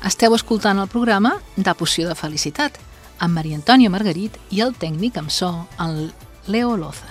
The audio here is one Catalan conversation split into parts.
Esteu escoltant el programa de Poció de Felicitat amb Maria Antònia Margarit i el tècnic amb so, el Leo Loza.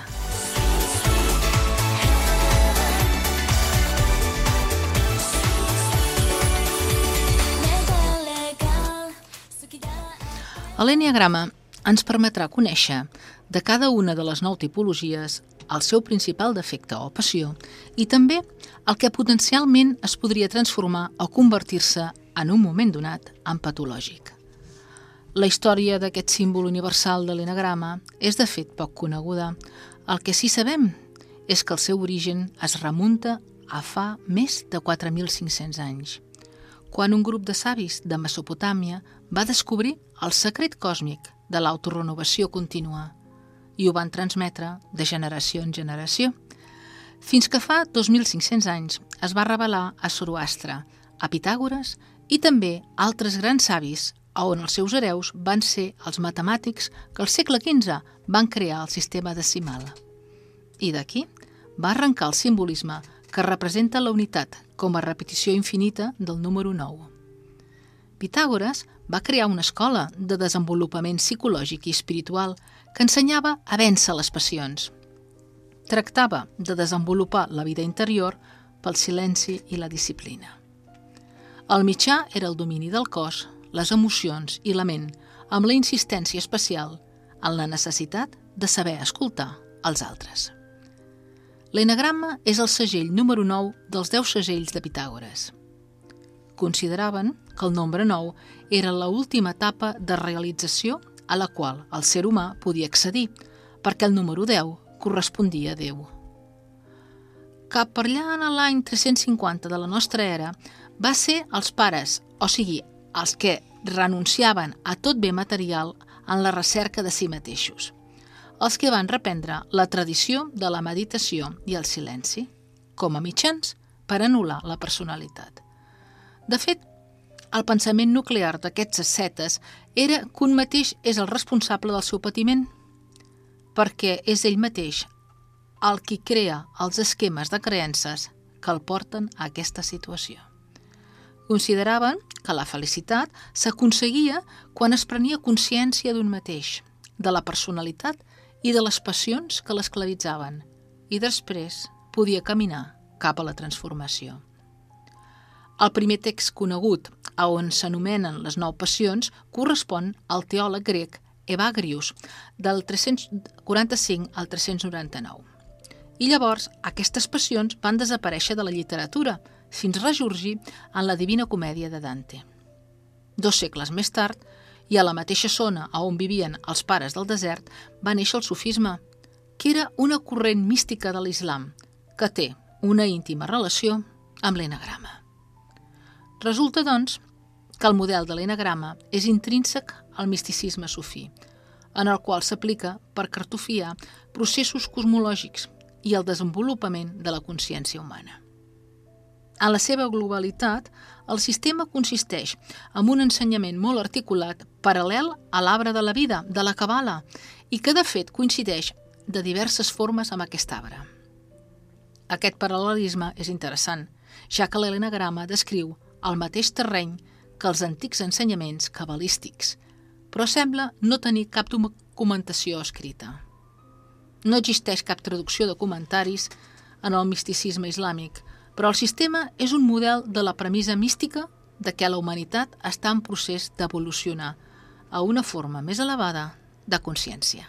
L'enneagrama ens permetrà conèixer de cada una de les 9 tipologies el seu principal defecte o passió i també el que potencialment es podria transformar o convertir-se en un moment donat en patològic. La història d'aquest símbol universal de l'enneagrama és de fet poc coneguda. El que sí sabem és que el seu origen es remunta a fa més de 4.500 anys, quan un grup de savis de Mesopotàmia va descobrir el secret còsmic de l'autorenovació contínua i ho van transmetre de generació en generació, fins que fa 2.500 anys es va revelar a Zoroastre, a Pitàgores i també a altres grans savis, on els seus hereus van ser els matemàtics que al segle XV van crear el sistema decimal. I d'aquí va arrencar el simbolisme que representa la unitat com a repetició infinita del número 9. Pitàgores va crear una escola de desenvolupament psicològic i espiritual que ensenyava a vèncer les passions. Tractava de desenvolupar la vida interior pel silenci i la disciplina. El mitjà era el domini del cos, les emocions i la ment, amb la insistència especial en la necessitat de saber escoltar els altres. L'enneagrama és el segell número 9 dels 10 segells de Pitàgores. Consideraven que el nombre 9 era l'última etapa de realització a la qual el ser humà podia accedir, perquè el número 10 correspondia a Déu. Cap per allà en l'any 350 de la nostra era va ser els pares, o sigui, els que renunciaven a tot bé material en la recerca de si mateixos, els que van reprendre la tradició de la meditació i el silenci, com a mitjans per anul·lar la personalitat. De fet, el pensament nuclear d'aquests ascetes era que un mateix és el responsable del seu patiment, perquè és ell mateix el qui crea els esquemes de creences que el porten a aquesta situació. Consideraven que la felicitat s'aconseguia quan es prenia consciència d'un mateix, de la personalitat i de les passions que l'esclavitzaven, i després podia caminar cap a la transformació. El primer text conegut, on s'anomenen les 9 passions, correspon al teòleg grec Evagrius, del 345 al 399. I llavors aquestes passions van desaparèixer de la literatura, fins a ressorgir en la Divina Comèdia de Dante. 2 segles més tard, i a la mateixa zona on vivien els pares del desert, va néixer el sufisme, que era una corrent mística de l'islam, que té una íntima relació amb l'enneagrama. Resulta, doncs, que el model de l'enneagrama és intrínsec al misticisme sufí, en el qual s'aplica per cartofiar processos cosmològics i el desenvolupament de la consciència humana. En la seva globalitat, el sistema consisteix en un ensenyament molt articulat paral·lel a l'arbre de la vida, de la Cabala, i que de fet coincideix de diverses formes amb aquest arbre. Aquest paral·lelisme és interessant, ja que l'enneagrama descriu el mateix terreny que els antics ensenyaments cabalístics, però sembla no tenir cap documentació escrita. No existeix cap traducció de comentaris en el misticisme islàmic, però el sistema és un model de la premissa mística de que la humanitat està en procés d'evolucionar a una forma més elevada de consciència.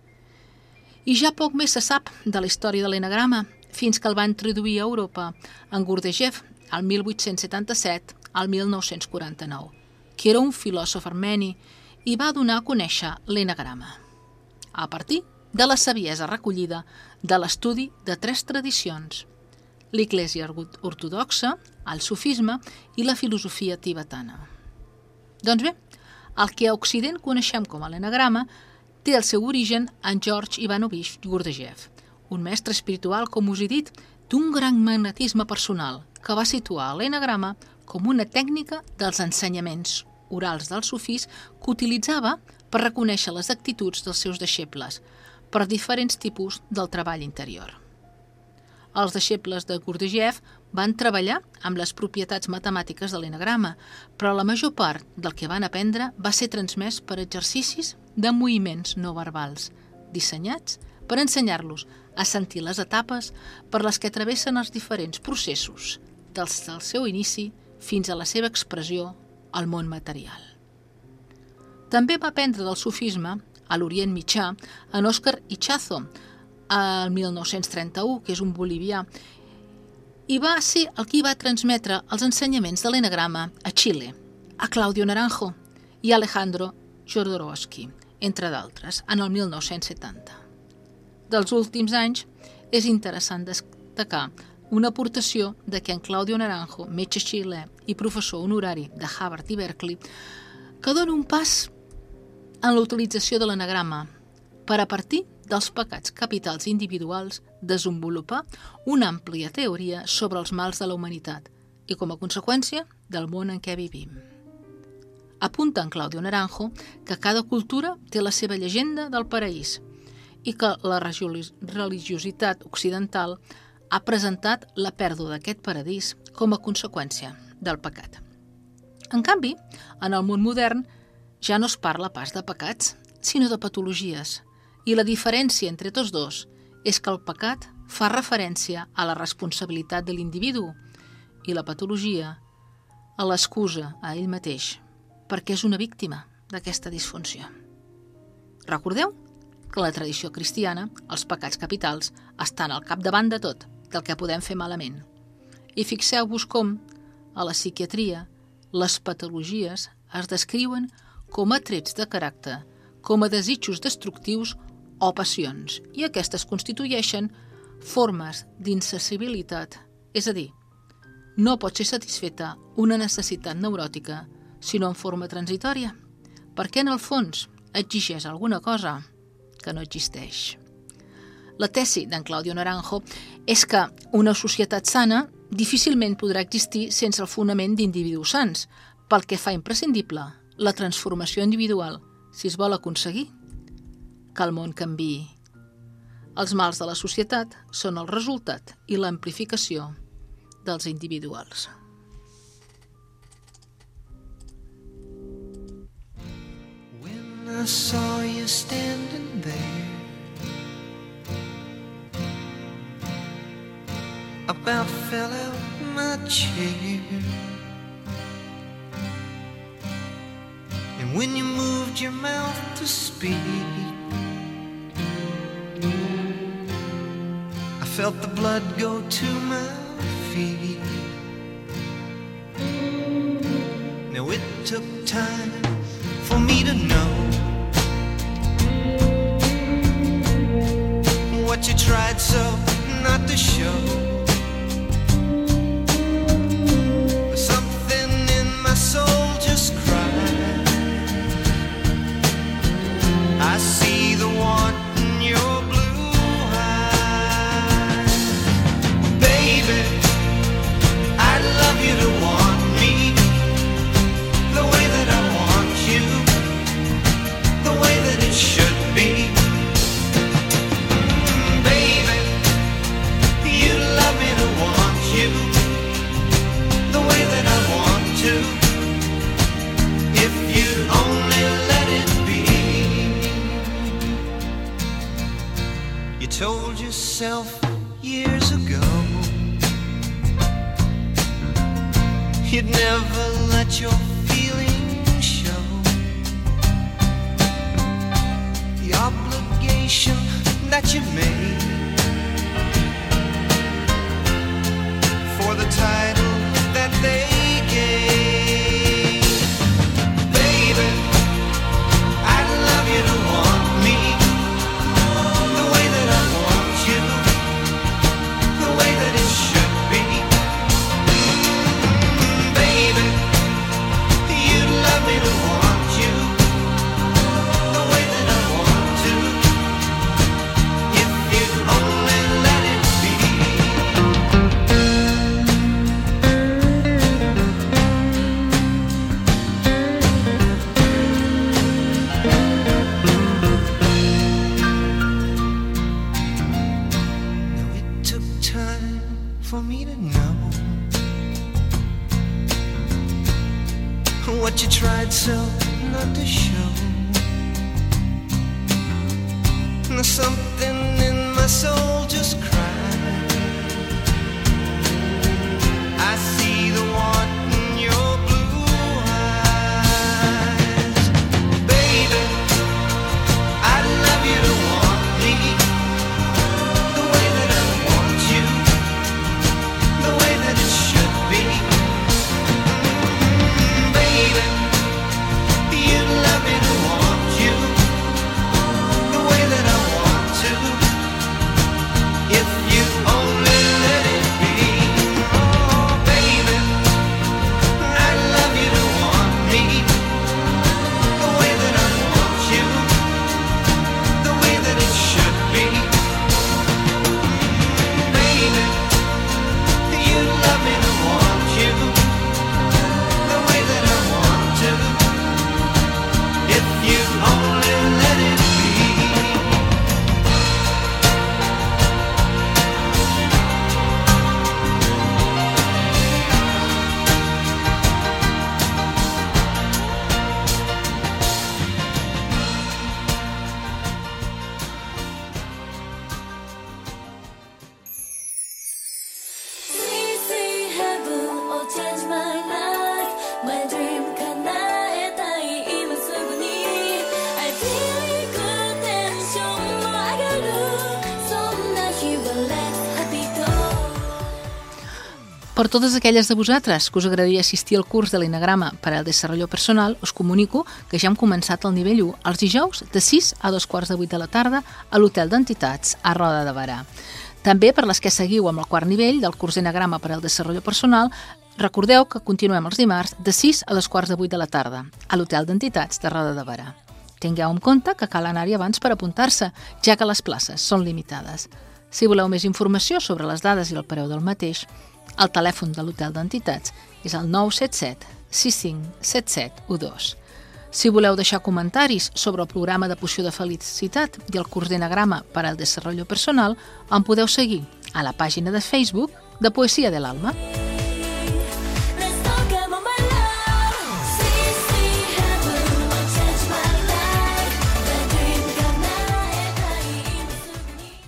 I ja poc més se sap de la història de l'enneagrama, fins que el va introduir a Europa en Gurdjieff el 1877 al 1949, que era un filòsof armeni i va donar a conèixer l'enneagrama, a partir de la saviesa recollida de l'estudi de 3 tradicions: l'Església ortodoxa, el sufisme i la filosofia tibetana. Doncs bé, el que a Occident coneixem com a l'enneagrama té el seu origen en George Ivanovich Gurdjieff, un mestre espiritual, com us he dit, d'un gran magnetisme personal, que va situar l'enneagrama com una tècnica dels ensenyaments orals dels sufís que utilitzava per reconèixer les actituds dels seus deixebles per diferents tipus del treball interior. Els deixebles de Gurdjieff van treballar amb les propietats matemàtiques de l'enagrama, però la major part del que van aprendre va ser transmès per exercicis de moviments no verbals, dissenyats per ensenyar-los a sentir les etapes per les que travessen els diferents processos, des del seu inici fins a la seva expressió al món material. També va aprendre del sufisme a l'Orient Mitjà en Óscar Ichazo, el 1931, que és un bolivià, i va ser el qui va transmetre els ensenyaments de l'enagrama a Xile, a Claudio Naranjo i a Alejandro Jodorowsky, entre d'altres, en el 1970. Dels últims anys, és interessant destacar una aportació de que en Claudio Naranjo, metge xilè i professor honorari de Harvard i Berkeley, que dona un pas en la utilització de l'enagrama per a partir dels pecats capitals individuals desenvolupar una àmplia teoria sobre els mals de la humanitat i, com a conseqüència, del món en què vivim. Apunta en Claudio Naranjo que cada cultura té la seva llegenda del paraís i que la religiositat occidental ha presentat la pèrdua d'aquest paradís com a conseqüència del pecat. En canvi, en el món modern ja no es parla pas de pecats, sinó de patologies, i la diferència entre tots dos és que el pecat fa referència a la responsabilitat de l'individu i la patologia a l'excusa a ell mateix, perquè és una víctima d'aquesta disfunció. Recordeu que la tradició cristiana, els pecats capitals, estan al capdavant de tot, del que podem fer malament. I fixeu-vos com, a la psiquiatria, les patologies es descriuen com a trets de caràcter, com a desitjos destructius o passions, i aquestes constitueixen formes d'insacibilitat, és a dir, no pot ser satisfeta una necessitat neuròtica, sinó en forma transitòria, perquè en el fons exigeix alguna cosa que no existeix. La tesi d'en Claudio Naranjo és que una societat sana difícilment podrà existir sense el fonament d'individus sants, pel que fa imprescindible la transformació individual, si es vol aconseguir que el món canviï. Els mals de la societat són el resultat i l'amplificació dels individuals. When I saw you standing there, about fell out my chair. And when you moved your mouth to speak, I felt the blood go to my feet. Now it took time for me to know what you tried so not to show. Something in my soul just cried. I see the want in your blue eyes. Baby, I'd love you to want me the way that I want you, the way that it should be. Baby, you'd love me to want you the way that I want to, if you'd only let it be. You told yourself years ago you'd never let your feelings show. The obligation that you made for the title that they gave. Baby, I'd love you to want me the way that I want you, the way that it should be. Baby, you'd love me to want you the way that I want to, if you'd only let it be. what you tried so not to show. There's something in my soul just cried. I see the want in your blue eyes. Baby, I'd love you to want me the way that I want you, the way that it should be. Baby, you'd love me to want you the way that I want to, if you only let it be. Oh, baby, I'd love you to want me the way that I want you, the way that it should be. Baby, you'd love me to want you the way that I want to, if you only let it be. See heaven or change my life. My dream 叶えたい今すぐに。I feel good tension も上がる。そんな日は let's happy talk. Per totes aquelles de vosaltres que us agradaria assistir al curs de l'Enagrama per al Desarrollo Personal, us comunico que ja hem començat el nivell 1 els dijous de 6 a 2:15 de la tarda a l'Hotel d'Entitats a Roda de Berà. També per les que seguiu amb el quart nivell del curs d'Enagrama per al Desarrollo Personal, recordeu que continuem els dimarts de 6 a 2:15 de la tarda a l'Hotel d'Entitats de Roda de Berà. Tingueu en compte que cal anar-hi abans per apuntar-se, ja que les places són limitades. Si voleu més informació sobre les dades i el preu del mateix, el telèfon de l'Hotel d'Entitats és el 977 6577 12. Si voleu deixar comentaris sobre el programa de Poció de Felicitat i el curs d'Enagrama per al Desarrollo Personal, em podeu seguir a la pàgina de Facebook de Poesia de l'Alma. Let's talk about my love. See heaven or change my life. My dream 叶えたい今すぐに。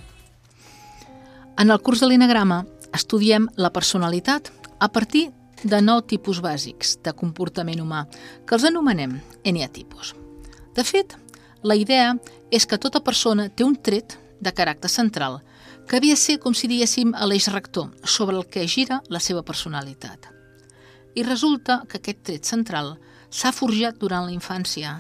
En el curs de l'Enagrama estudiem la personalitat a partir de 9 tipus bàsics de comportament humà, que els anomenem eneatipus. De fet, la idea és que tota persona té un tret de caràcter central, que havia de ser, com si diguéssim, l'eix rector sobre el que gira la seva personalitat. I resulta que aquest tret central s'ha forjat durant la infància.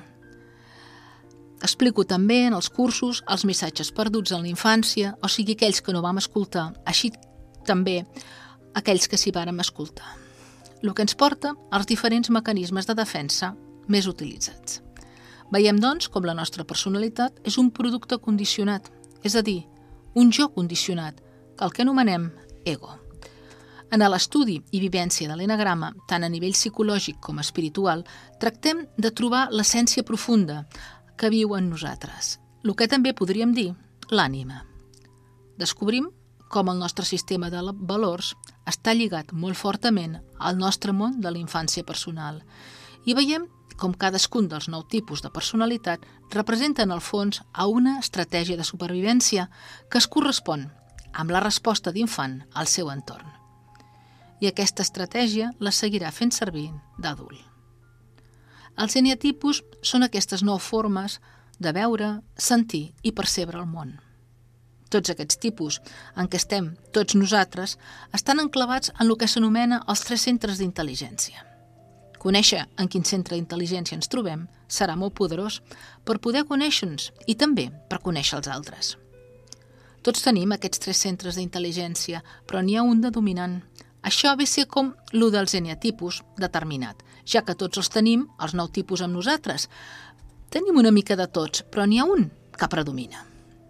Explico també en els cursos els missatges perduts en la infància, o sigui, aquells que no vam escoltar, així també aquells que s'hi vàrem escoltar. El que ens porta als diferents mecanismes de defensa més utilitzats. Veiem, doncs, com la nostra personalitat és un producte condicionat, és a dir, un jo condicionat, que el que anomenem ego. En l'estudi i vivència de l'enagrama, tant a nivell psicològic com espiritual, tractem de trobar l'essència profunda que viu en nosaltres, el que també podríem dir l'ànima. Descobrim com el nostre sistema de valors està lligat molt fortament al nostre món de la infància personal i veiem com cadascun dels 9 tipus de personalitat representa en el fons a una estratègia de supervivència que es correspon amb la resposta d'infant al seu entorn. I aquesta estratègia la seguirà fent servir d'adult. Els eneatipus són aquestes 9 formes de veure, sentir i percebre el món. Tots aquests tipus en què estem tots nosaltres estan enclavats en el que s'anomena els 3 centres d'intel·ligència. Conèixer en quin centre d'intel·ligència ens trobem serà molt poderós per poder conèixer-nos i també per conèixer els altres. Tots tenim aquests 3 centres d'intel·ligència, però n'hi ha un de dominant. Això ve a ser com l'u dels eneatipus determinat, ja que tots els tenim, els 9 tipus amb nosaltres. Tenim una mica de tots, però n'hi ha un que predomina.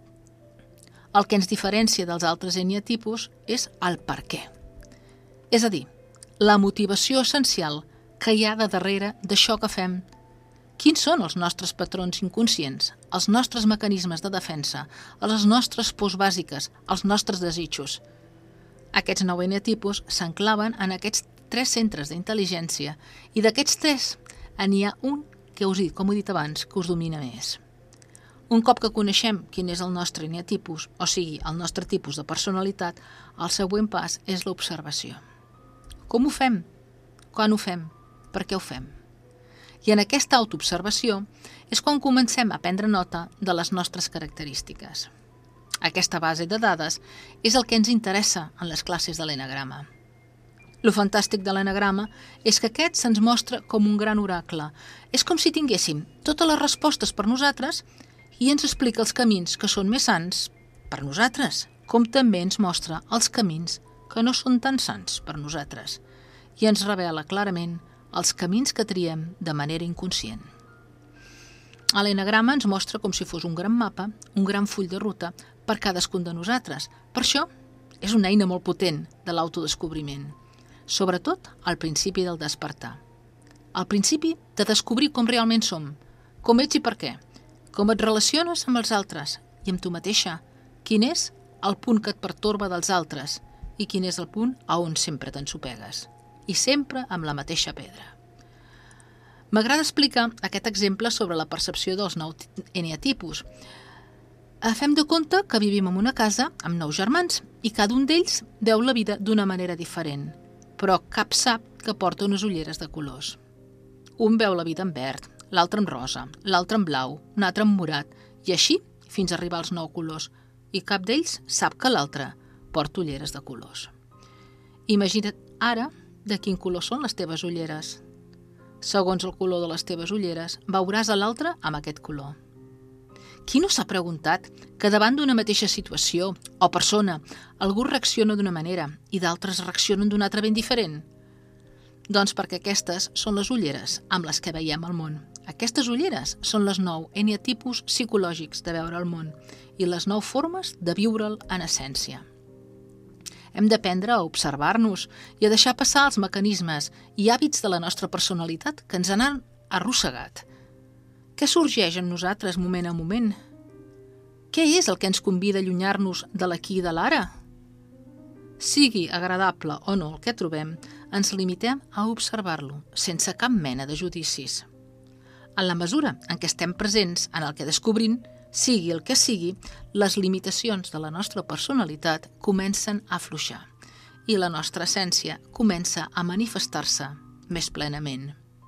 El que ens diferencia dels altres eneatipus és el per què. És a dir, la motivació essencial que hi ha de darrere d'això que fem. Quins són els nostres patrons inconscients, els nostres mecanismes de defensa, les nostres pors bàsiques, els nostres desitjos? Aquests 9 eneatipus s'enclaven en aquests 3 centres d'intel·ligència i d'aquests 3 n'hi ha un que com he dit abans, que us domina més. Un cop que coneixem quin és el nostre eneatipus, o sigui, el nostre tipus de personalitat, el següent pas és l'observació. Com ho fem? Quan ho fem? Per què ho fem? I en aquesta autoobservació és quan comencem a prendre nota de les nostres característiques. Aquesta base de dades és el que ens interessa en les classes de l'enagrama. Lo fantàstic de l'enagrama és que aquest se'ns mostra com un gran oracle. És com si tinguéssim totes les respostes per nosaltres i ens explica els camins que són més sants per nosaltres, com també ens mostra els camins que no són tan sants per nosaltres i ens revela clarament els camins que triem de manera inconscient. A l'enagrama ens mostra com si fos un gran mapa, un gran full de ruta per cadascun de nosaltres. Per això és una eina molt potent de l'autodescobriment, sobretot al principi del despertar. Al principi de descobrir com realment som, com ets i per què, com et relaciones amb els altres i amb tu mateixa, quin és el punt que et pertorba dels altres i quin és el punt a on sempre t'ensopegues, i sempre amb la mateixa pedra. M'agrada explicar aquest exemple sobre la percepció dels 9 eneatipus. Fem de compte que vivim en una casa amb 9 germans i cada un d'ells veu la vida d'una manera diferent, però cap sap que porta unes ulleres de colors. Un veu la vida en verd, l'altre en rosa, l'altre en blau, un altre en morat, i així fins a arribar als 9 colors, i cap d'ells sap que l'altre porta ulleres de colors. Imagina't ara de quin color són les teves ulleres. Segons el color de les teves ulleres, veuràs a l'altre amb aquest color. Qui no s'ha preguntat que davant d'una mateixa situació o persona algú reacciona d'una manera i d'altres reaccionen d'una altra ben diferent? Doncs perquè aquestes són les ulleres amb les que veiem el món. Aquestes ulleres són les 9 eneatipus psicològics de veure el món i les 9 formes de viure'l en essència. Hem d'aprendre a observar-nos i a deixar passar els mecanismes i hàbits de la nostra personalitat que ens han arrossegat. Què sorgeix en nosaltres moment a moment? Què és el que ens convida a allunyar-nos de l'aquí i de l'ara? Sigui agradable o no el que trobem, ens limitem a observar-lo, sense cap mena de judicis. En la mesura en què estem presents en el que descobrim, sigui el que sigui, les limitacions de la nostra personalitat comencen a afluixar i la nostra essència comença a manifestar-se més plenament.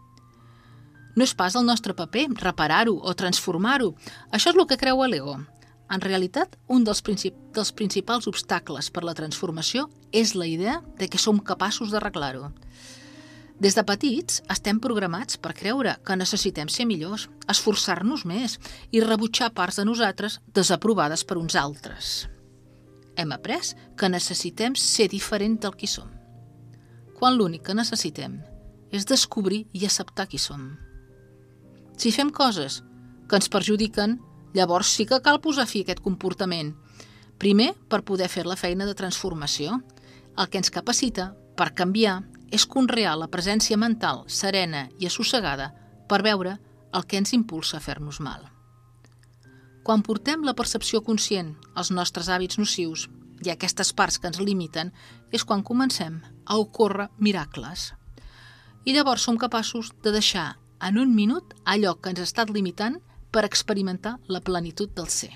No és pas el nostre paper reparar-ho o transformar-ho. Això és el que creu l'ego. En realitat, un dels principals obstacles per la transformació és la idea de que som capaços d'arreglar-ho. Des de petits estem programats per creure que necessitem ser millors, esforçar-nos més i rebutjar parts de nosaltres desaprovades per uns altres. Hem après que necessitem ser diferent del qui som, quan l'únic que necessitem és descobrir i acceptar qui som. Si fem coses que ens perjudiquen, llavors sí que cal posar fi a aquest comportament. Primer, per poder fer la feina de transformació. El que ens capacita per canviar és conrear la presència mental serena i assossegada per veure el que ens impulsa a fer-nos mal. Quan portem la percepció conscient als nostres hàbits nocius i aquestes parts que ens limiten, és quan comencem a ocórrer miracles. I llavors som capaços de deixar en un minut allò que ens ha estat limitant per experimentar la plenitud del ser.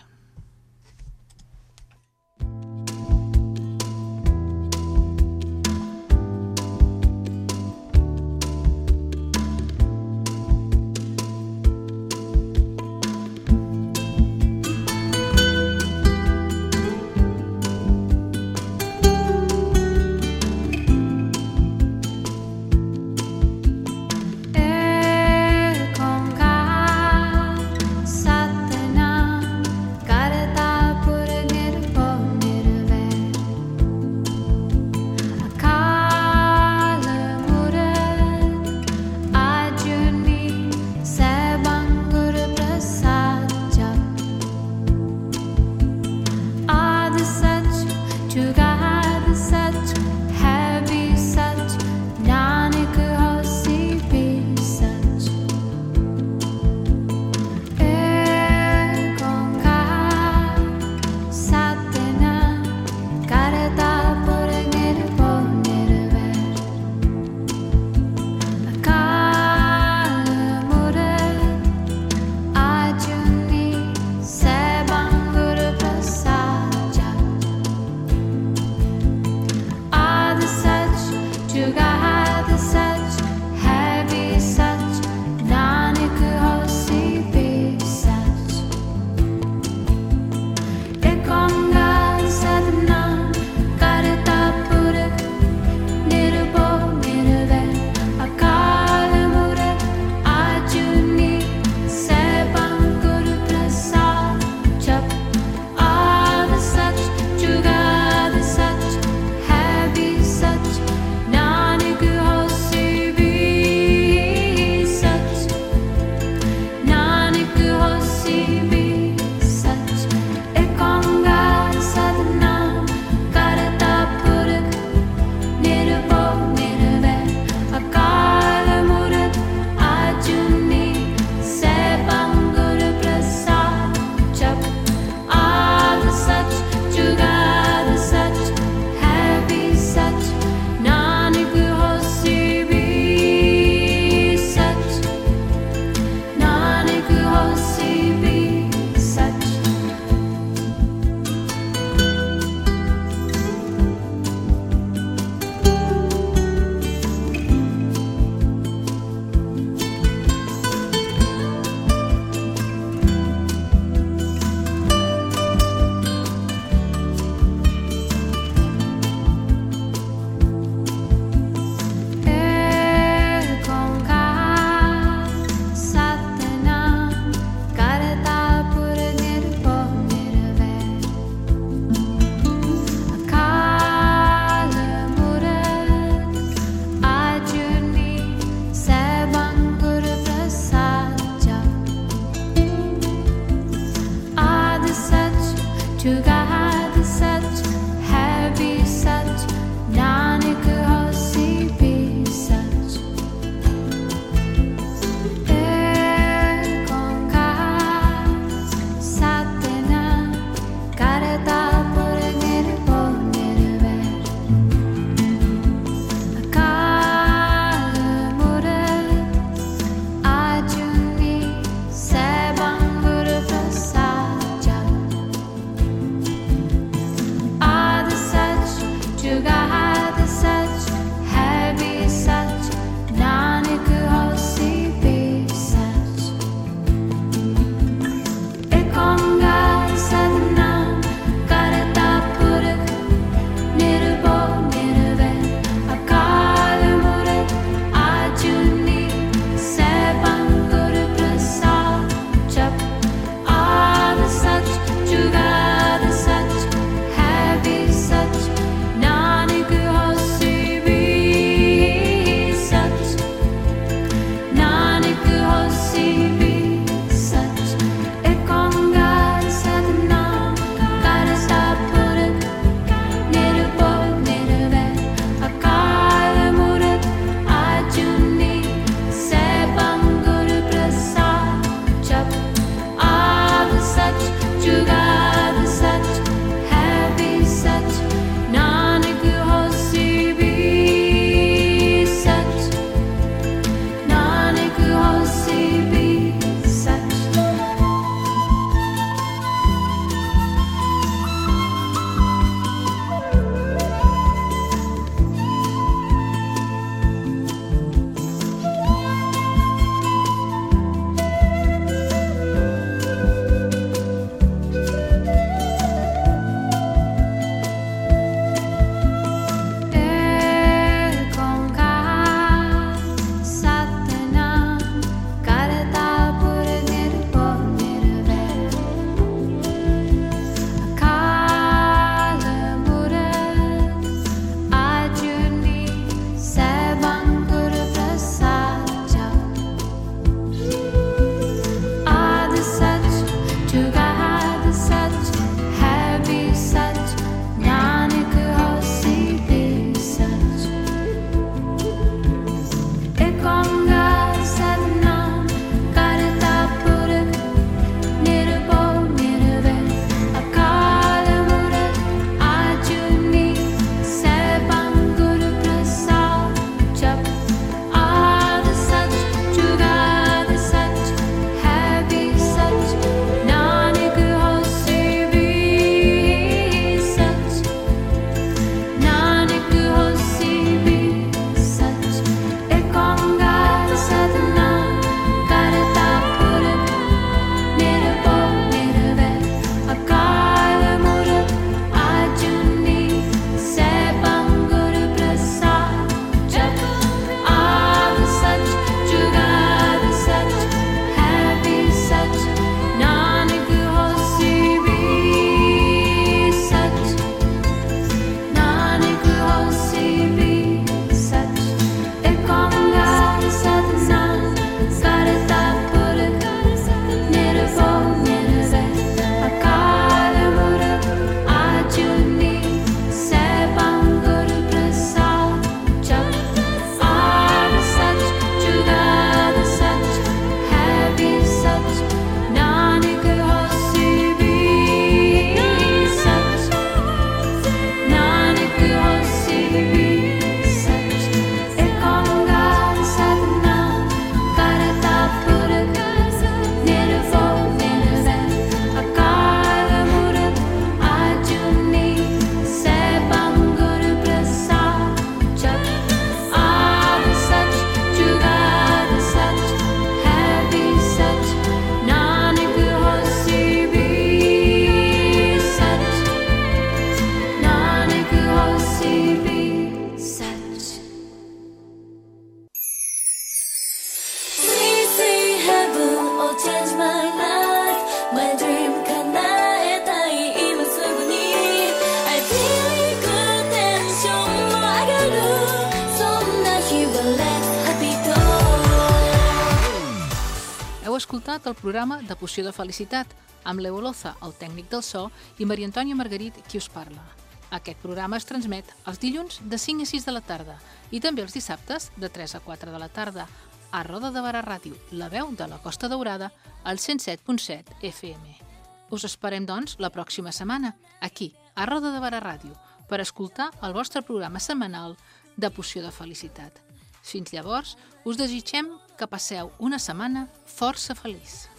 escoltat el programa de Poció de Felicitat, amb Leo Loza, el tècnic del so, i Maria Antònia Margarit, qui us parla. Aquest programa es transmet els dilluns de 5 a 6 de la tarda i també els dissabtes de 3 a 4 de la tarda a Roda de Barà Ràdio, la veu de la Costa Daurada, al 107.7 FM. Us esperem, doncs, la pròxima setmana, aquí, a Roda de Barà Ràdio, per escoltar el vostre programa setmanal de Poció de Felicitat. Fins llavors, us desitgem que passeu una setmana força feliç.